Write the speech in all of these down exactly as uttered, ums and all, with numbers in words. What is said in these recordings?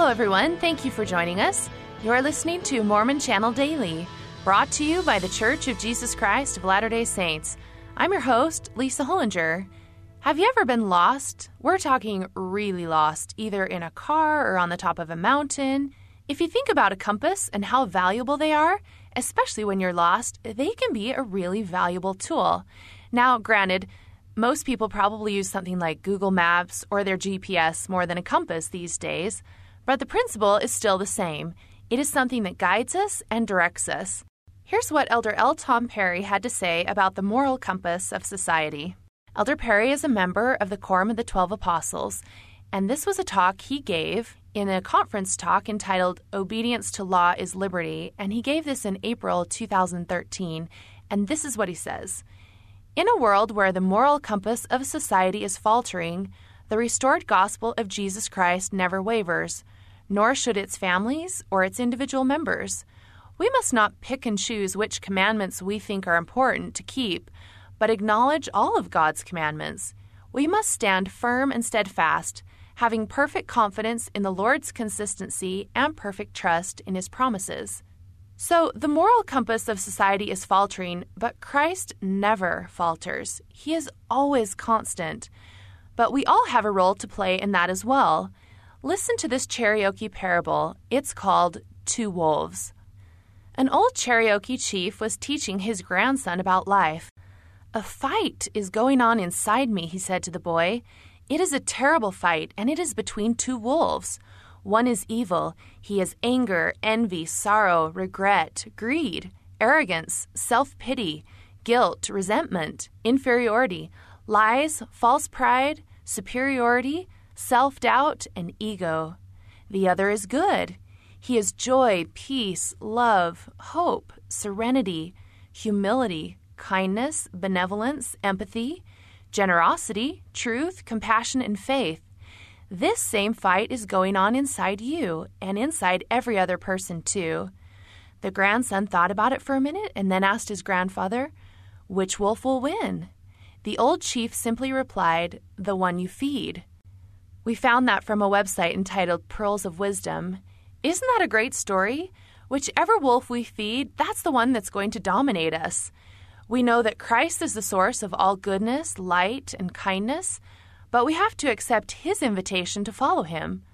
Hello, everyone. Thank you for joining us. You're listening to Mormon Channel Daily, brought to you by the Church of Jesus Christ of Latter-day Saints. I'm your host, Lisa Hollinger. Have you ever been lost? We're talking really lost, either in a car or on the top of a mountain. If you think about a compass and how valuable they are, especially when you're lost, they can be a really valuable tool. Now, granted, most people probably use something like Google Maps or their G P S more than a compass these days, but the principle is still the same. It is something that guides us and directs us. Here's what Elder L. Tom Perry had to say about the moral compass of society. Elder Perry is a member of the Quorum of the Twelve Apostles, and this was a talk he gave in a conference talk entitled Obedience to Law is Liberty, and he gave this in April two thousand thirteen, and this is what he says. In a world where the moral compass of society is faltering, the restored gospel of Jesus Christ never wavers, nor should its families or its individual members. We must not pick and choose which commandments we think are important to keep, but acknowledge all of God's commandments. We must stand firm and steadfast, having perfect confidence in the Lord's consistency and perfect trust in His promises. So, the moral compass of society is faltering, but Christ never falters. He is always constant. But we all have a role to play in that as well. Listen to this Cherokee parable. It's called Two Wolves. An old Cherokee chief was teaching his grandson about life. "A fight is going on inside me," he said to the boy. "It is a terrible fight, and it is between two wolves. One is evil. He has anger, envy, sorrow, regret, greed, arrogance, self-pity, guilt, resentment, inferiority, lies, false pride, superiority, self-doubt, and ego. The other is good. He is joy, peace, love, hope, serenity, humility, kindness, benevolence, empathy, generosity, truth, compassion, and faith. This same fight is going on inside you and inside every other person too." The grandson thought about it for a minute and then asked his grandfather, "Which wolf will win?" The old chief simply replied, "The one you feed." We found that from a website entitled Pearls of Wisdom. Isn't that a great story? Whichever wolf we feed, that's the one that's going to dominate us. We know that Christ is the source of all goodness, light, and kindness, but we have to accept His invitation to follow Him.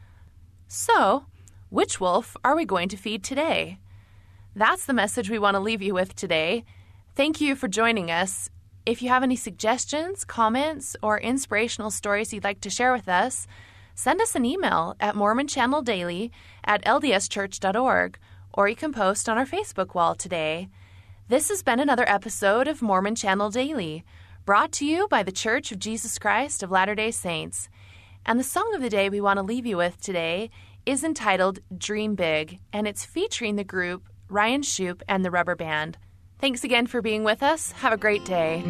So, which wolf are we going to feed today? That's the message we want to leave you with today. Thank you for joining us. If you have any suggestions, comments, or inspirational stories you'd like to share with us, send us an email at mormon channel daily at l d s church dot org, or you can post on our Facebook wall today. This has been another episode of Mormon Channel Daily, brought to you by the Church of Jesus Christ of Latter-day Saints. And the song of the day we want to leave you with today is entitled Dream Big, and it's featuring the group Ryan Shoup and the Rubber Band. Thanks again for being with us. Have a great day.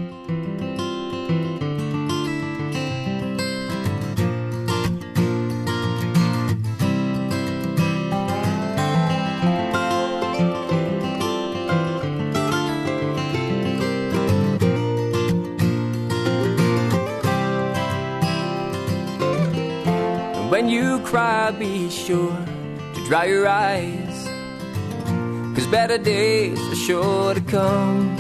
When you cry, be sure to dry your eyes, 'cause better days are sure to come.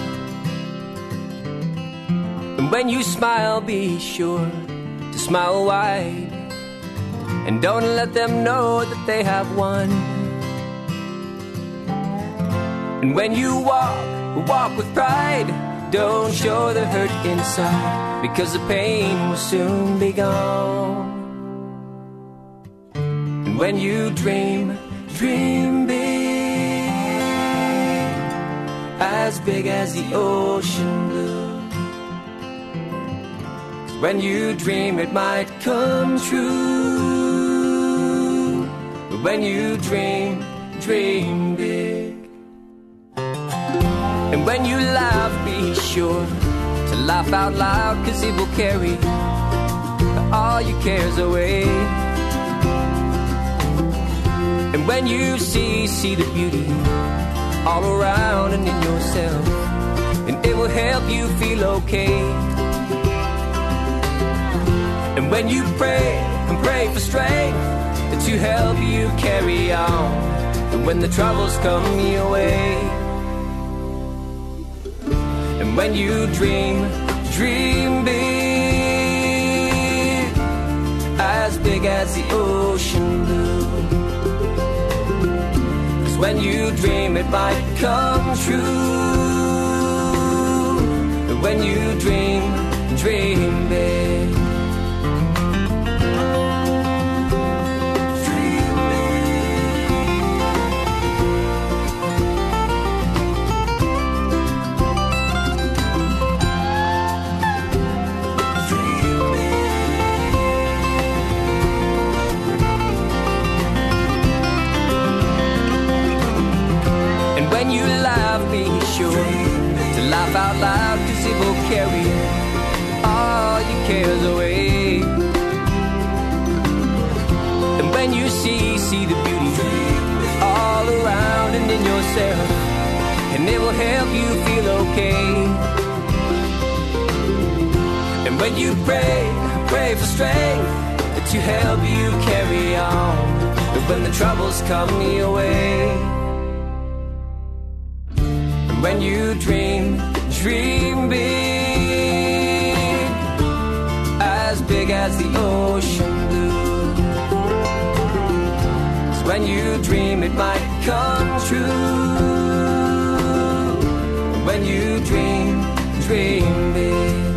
And when you smile, be sure to smile wide, and don't let them know that they have won. And when you walk, walk with pride, don't show the hurt inside, because the pain will soon be gone. When you dream, dream big, as big as the ocean blue. 'Cause when you dream, it might come true. But when you dream, dream big. And when you laugh, be sure to laugh out loud, 'cause it will carry all your cares away. And when you see, see the beauty all around and in yourself, and it will help you feel okay. And when you pray and pray for strength to help you carry on. And when the troubles come your way, and when you dream, dream big, as big as the ocean blue. 'Cause when you dream it might come true. And when you dream, dream big. When you laugh, be sure to laugh out loud, 'cause it will carry all your cares away. And when you see, see the beauty all around and in yourself, and it will help you feel okay. And when you pray, pray for strength to help you carry on. But when the troubles come your way, when you dream, dream big, as big as the ocean blue. 'Cause when you dream it might come true. When you dream, dream big.